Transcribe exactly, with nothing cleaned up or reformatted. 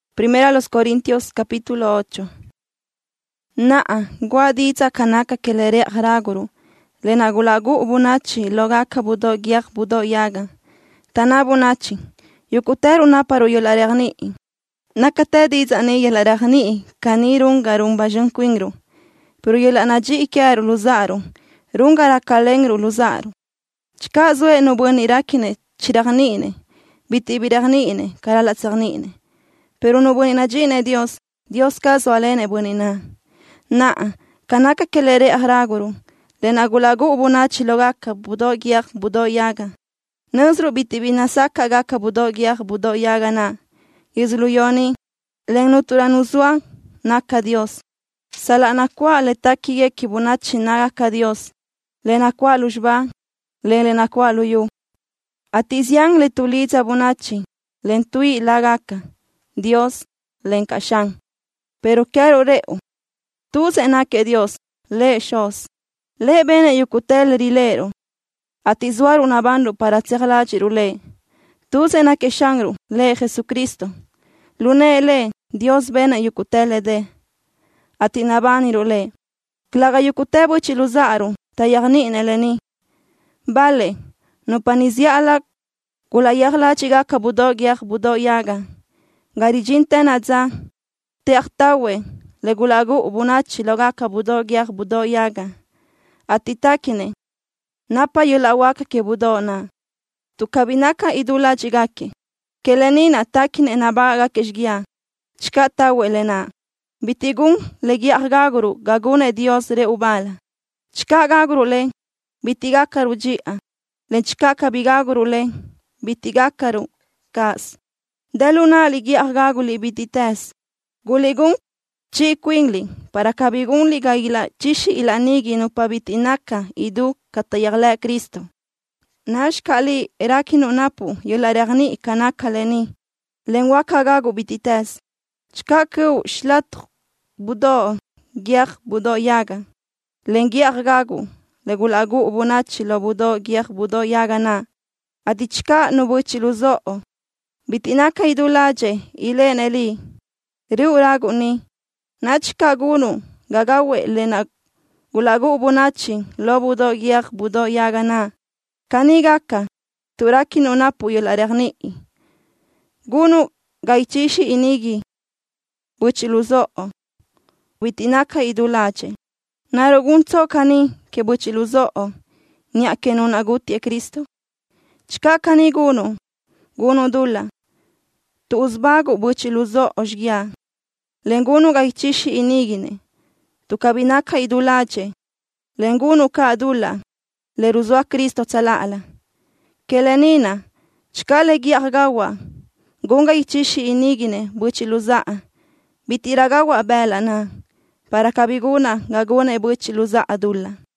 Primera a los Corintios capítulo ocho. Naa, guadiza kanaka kelere haraguru. Lenagulagu bunachi logaka budo giak budo yaga. Tana bunachi. Yukuteru naparu yolaragni. Nakate dizani yolaragni kanirun garumba junquingru. Pero yolanaji ikeru luzaru. Rungara kalengru luzaru. Chikazue no buenirakine chiragnine. Bitibiragnine karalatsarnine. Pero no buenajine Dios, Dios caso alene buenina. Naa, kanaka kelere ahraguru. Lenagulagu ubunachi logaka budo giak budo yaga. Nuzru bitibinasaka gaka budo giak budo yaga na. Izluyoni, lenuturanuzua, naka Dios. Salanakwa letakiye kibunachi nagaka Dios. Lenakwa lujba, le lenakwa luyu. Atizian letuliza bunachi, lentui lagaka. Dios lenkashan. Pero quiero reo. Tú senake Dios, le shos. Le bene yukutel rilero. Atizuar una bando para tserla chirule. Tú senake shangru, le Jesucristo. Lune le, Dios bene yukutel de. Atinabani rule. Klaga yukutebo chiluzaru, tayagni neleni. Vale, no paniziala, kulayagla chigaka budo giak budo yaga. Garijinte naza, te aktawe, legulagu ubunachi logaka budo giak budo yaga. Atitakine, napa yulawaka ke budo na. Tukabinaka idula jigake, kelenina takine nabaga keshgia. Chikatawe lena. Bitigun legiak gaguru gagune Dios re ubala. Chika gaguru le, bitigakaru jia. Len chikaka bigaguru le, bitigakaru kas. Deluna ligi agaguli bitites. Guligun chi quingli para kabigun liga ila chishi ila nigi no pabitinaka idu katayagle Cristo. Nash kali erakinu napu yolaragni kanaka leni. Lenwaka gagu bitites. Chkaku shlat budo giak budo yaga. Lengiak gagu legulagu ubunachi lo budo giak budo yaga na. Adichka nubuchiluzoo. Bitinaka idulaje ile neli. Riu raguni. Nachika gunu gagawe lena gulagu ubunachi lo budo giak budo yaga na. Kanigaka turaki nunapu yolaragni. Gunu gaichishi inigi. Buchiluzoo. Bitinaka idulaje. Narugunzo kani ke buchiluzoo. Nyake nunaguti e Cristo. Chika kani gunu. Gunu dula. Tu uzbagu buchiluzo oshgia. Lengunu gaichishi inigine. Tu kabinaka idulache. Lengunu ka adula. Le ruzwa Cristo talala. Kelenina. Chkale giagawa. Gunga ichishi inigine buchiluzaa. Bitiragawa bela na. Para kabiguna gagune buchiluza adula.